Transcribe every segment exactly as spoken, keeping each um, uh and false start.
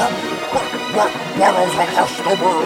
What, what, what is across the world?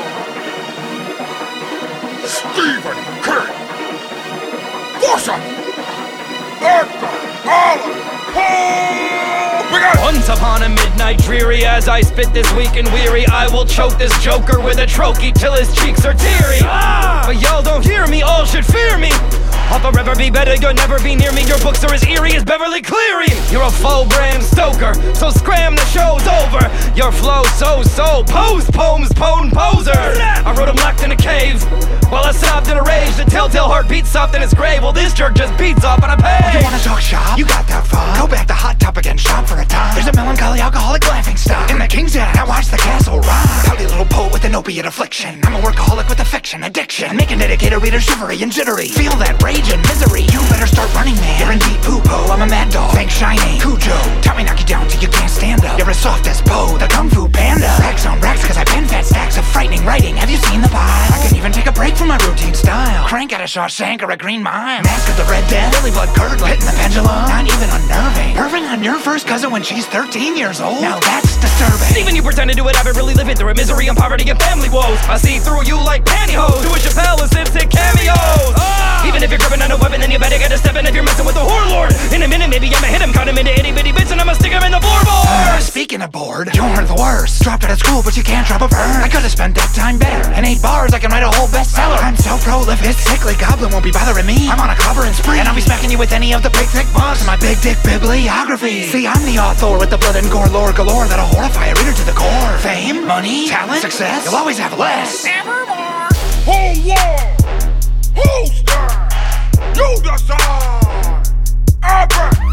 Stephen King, Forsyth, Edgar Allan Poe. Once upon a midnight dreary, as I spit this weak and weary, I will choke this joker with a trochee till his cheeks are teary. Ah! But y'all don't hear me, all should fear me. I'll forever be better, you'll never be near me. Your books are as eerie as Beverly Cleary. You're a full Bram Stoker, so scram, the show's over. Your flow so so, pose poems, pone poser. I wrote them locked in a cave, while I sobbed in a rage. The telltale heartbeat soft in its grave. Well, this jerk just beats off on a page. You wanna talk shop? You got that far. Go back to Hot Topic and shop for a time. There's a melancholy alcoholic laughing stock in the King's Den. Now watch the castle rock. Pouty little poet with an opiate affliction. I'm a workaholic with a fiction addiction. Make an dedicated reader shivery and jittery. Feel that rage and misery. You better start running, man. You're in deep poo-po. I'm a mad dog. Thank Shiny. Cujo. Tommy knock you down till you can't stand up. You're as soft as Poe, the Kung Fu Panda. Racks on racks cause I pen fat stacks of frightening writing. Have you seen the pile? I can even take a break from my routine style. Crank out a Shawshank or a Green Mile. Mask of the Red Death. Billy Blood curdling. Hitting the pendulum. Not even unnerving. Perving on your first cousin when she's thirteen years old. Now that's disturbing. Even you pretend to do it, I've been really living through it. Misery and poverty and family woes. I see through you like pantyhose. Do a Chappelle and Simpson cameos. Ah! Even if you're gripping on a weapon, then you better get a step in if you're messing with the whore lord. In a minute, maybe I'ma hit him, cut him into itty bitty bits, and I'ma stick him in the floorboard. Uh, speaking of bored, you're the worst. Dropped out of school, but you can't drop a bird. I could've spent that time better. In eight bars, I can write a whole bestseller. I'm so prolific, this sickly goblin won't be bothering me. I'm on a clobbering spree, and I'll be smacking you with any of the big thick books in my big dick bibliography. See, I'm the author with the blood and gore lore galore that'll horrify a reader to the core. Fame, money, talent, success, you'll always have less. Nevermore. Whole war. Who's there? You decide. Albert